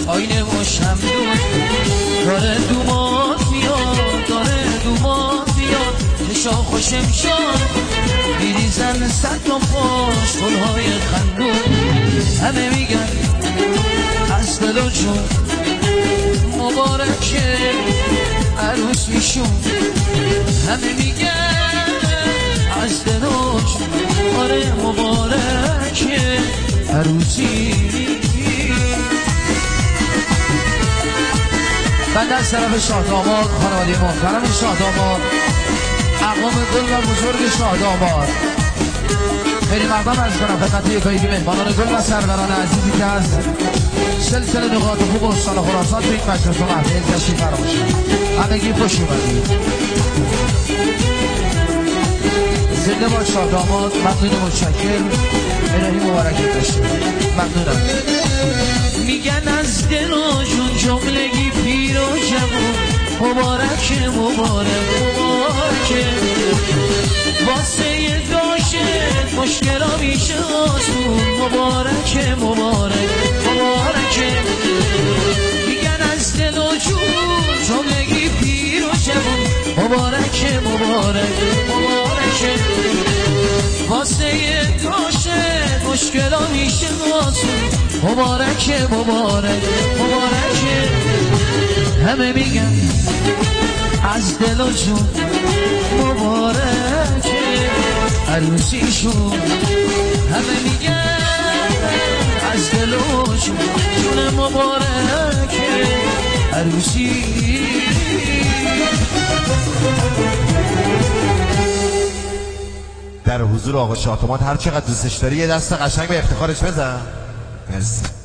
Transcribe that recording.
آینه و شمدون داره دومات میاد داره دومات میاد چشا خوشم شد میریزن صد تا پاش گلهای خندون همه میگن از دل و جون مبارکه عروسیشون همه میگن از دل و جون آره مبارکه عروسی بنده از طرف شاه داماد خانواده محترم شاه داماد اقوام گل و بزرگ شاه داماد خیلی مقدم از کنم خدمت یکاییگی مهمانان گل و سروران عزیزی که از سلسله نقاط خوب استان خراسان تو این مجلس و محفل تشریف فرما شد همگی خوش اومدید زنده با شاه داماد ممنون متشکر الهی مبارکی داشته ممنونم میگن از دل و جون جملگی پیر و جوون مبارکه مبارک مبارکه واسه داشت مشکل میشه آسون مبارکه مبارک مبارکه میگن از دل و جون جملگی پیر و جوون مبارکه مبارک مبارکه واسه داشت مشکل میشه آسون مبارکه مبارک مبارکه همه میگن از دل و جون مبارکه عروسیشون همه میگن از دل و جون مبارکه عروسی در حضور آقا شاه داماد هر چقدر دوستش داری یه دست قشنگ به افتخارش بزن. مرسی.